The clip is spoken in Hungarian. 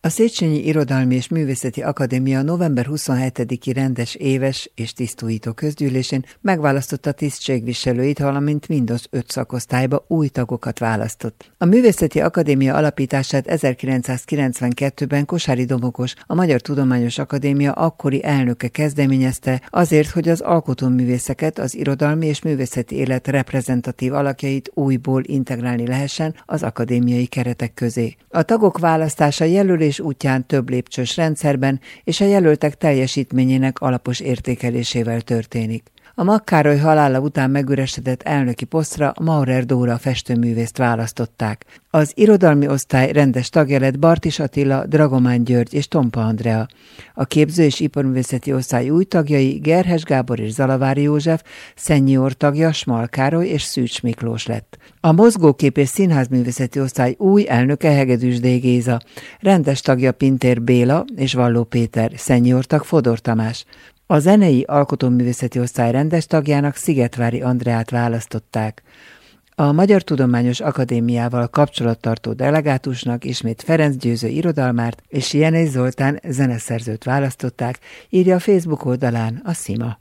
A Széchenyi Irodalmi és Művészeti Akadémia november 27-i rendes éves és tisztújító közgyűlésén megválasztotta tisztségviselőit, valamint Windows 5 szakosztályba új tagokat választott. A Művészeti Akadémia alapítását 1992-ben Kosáry Domokos, a Magyar Tudományos Akadémia akkori elnöke kezdeményezte azért, hogy az alkotóművészeket, az irodalmi és művészeti élet reprezentatív alakjait újból integrálni lehessen az akadémiai keretek közé. A tagok választása jelölés útján több lépcsős rendszerben és a jelöltek teljesítményének alapos értékelésével történik. A Makkároly halála után megüresedett elnöki posztra Maurer Dóra festőművészt választották. Az irodalmi osztály rendes tagja lett Bartis Attila, Dragomán György és Tompa Andrea. A képző- és iparművészeti osztály új tagjai Gerhes Gábor és Zalavári József, szenior tagja Smal Károly és Szűcs Miklós lett. A mozgókép- és színházművészeti osztály új elnöke Hegedűs D. Géza, rendes tagja Pintér Béla és Valló Péter, szenior tag Fodor Tamás. A zenei alkotóművészeti osztály rendes tagjának Szigetvári Andreát választották. A Magyar Tudományos Akadémiával kapcsolattartó delegátusnak ismét Ferenc Győző irodalmárt és Jenei Zoltán zeneszerzőt választották, írja a Facebook oldalán a Szima.